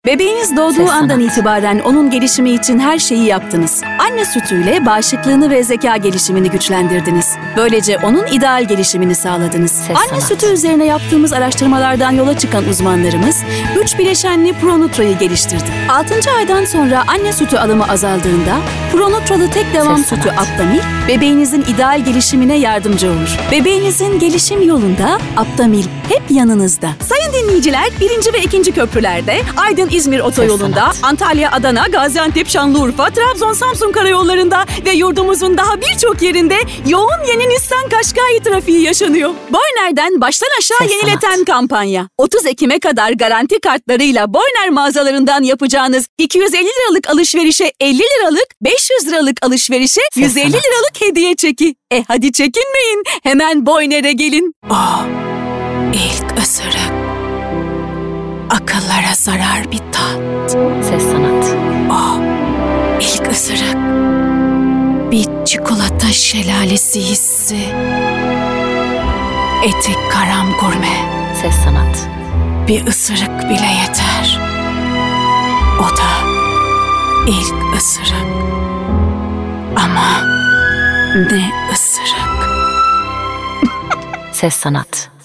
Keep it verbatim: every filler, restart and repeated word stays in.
Bebeğiniz doğduğu Ses andan sanat. itibaren onun gelişimi için her şeyi yaptınız. Anne sütüyle bağışıklığını ve zeka gelişimini güçlendirdiniz. Böylece onun ideal gelişimini sağladınız. Ses Anne sanat. sütü üzerine yaptığımız araştırmalardan yola çıkan uzmanlarımız üç bileşenli Pronutra'yı geliştirdi. altıncı aydan sonra anne sütü alımı azaldığında Pronutralı tek devam Ses sütü sanat. Aptamil bebeğinizin ideal gelişimine yardımcı olur. Bebeğinizin gelişim yolunda Aptamil hep yanınızda. Sayın dinleyiciler, birinci ve ikinci köprülerde, Aydın-İzmir otoyolunda, sanat. Antalya-Adana, Gaziantep-Şanlıurfa, Trabzon-Samsun karayollarında ve yurdumuzun daha birçok yerinde yoğun yeni Nissan Qashqai trafiği yaşanıyor. Boyner'den baştan aşağı Ses yenileten sanat. kampanya. otuz Ekim'e kadar garanti kartlarıyla Boyner mağazalarından yapacağınız iki yüz elli liralık alışverişe elli liralık, beş yüz liralık alışverişe yüz elli sanat. liralık hediye çeki. E hadi çekinmeyin, hemen Boyner'e gelin. Oh, ilk ısırık. Akıllara zarar bir tat. Ses sanat. Oh, ilk ısırık. Bir çikolata şelalesi hissi. Etik karam gurme. Ses sanat. Bir ısırık bile yeter. O da ilk ısırık. Ama ne ısırık. Ses sanat.